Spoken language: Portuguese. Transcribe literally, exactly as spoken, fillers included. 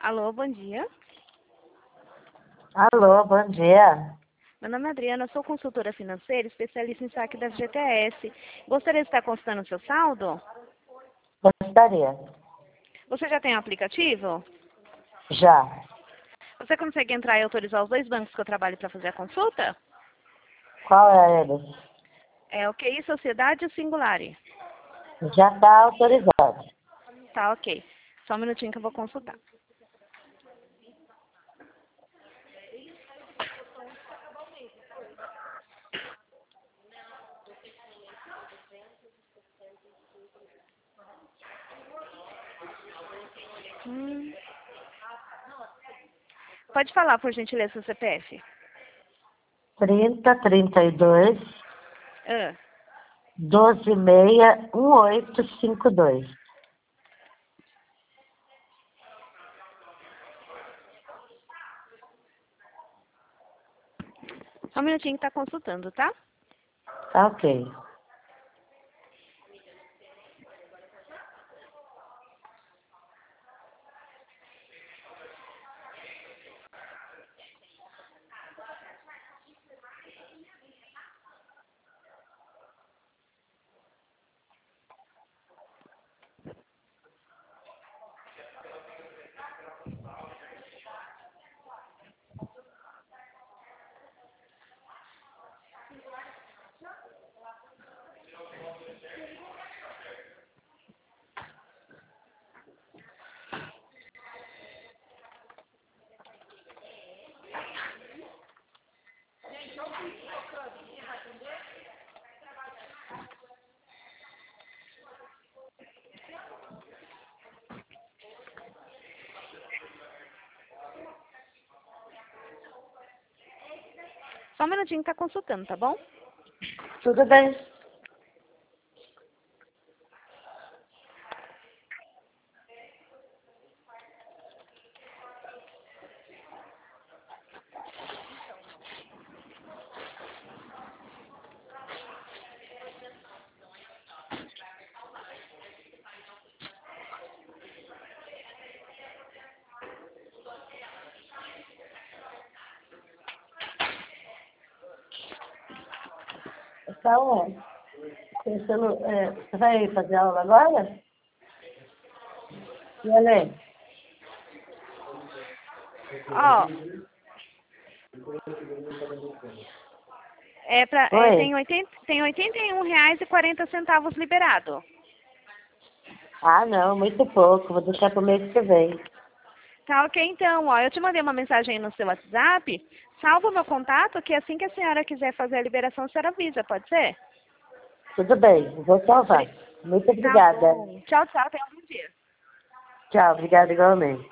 Alô, bom dia. Alô, bom dia. Meu nome é Adriana, sou consultora financeira, especialista em saque da G T S. Gostaria de estar consultando o seu saldo? Gostaria. Você já tem o aplicativo? Já. Você consegue entrar e autorizar os dois bancos que eu trabalho para fazer a consulta? Qual é ele? É o Q I Sociedade e Singulari. Já está autorizado. Tá, ok. Só um minutinho que eu vou consultar. Hum. Pode falar, por gentileza, o C P F. trinta, trinta e dois, Ah, doze, seis, um oito cinco dois. só um minutinho que tá consultando, tá? Tá ok. Só um minutinho que tá consultando, tá bom? Tudo bem? Então, pensando, é, você vai fazer aula agora? E Ale? Ó, é pra, é, Oi? tem, oitenta, tem oitenta e um reais e quarenta centavos liberado. Ah, não, muito pouco. Vou deixar para o mês que vem. Tá ok, então, ó, eu te mandei uma mensagem aí no seu WhatsApp. Salva o meu contato, que assim que a senhora quiser fazer a liberação, a senhora avisa, pode ser? Tudo bem, vou salvar. Obri- Muito Tá obrigada. bom. Tchau, tchau, tenha um bom dia. Tchau, obrigada igualmente.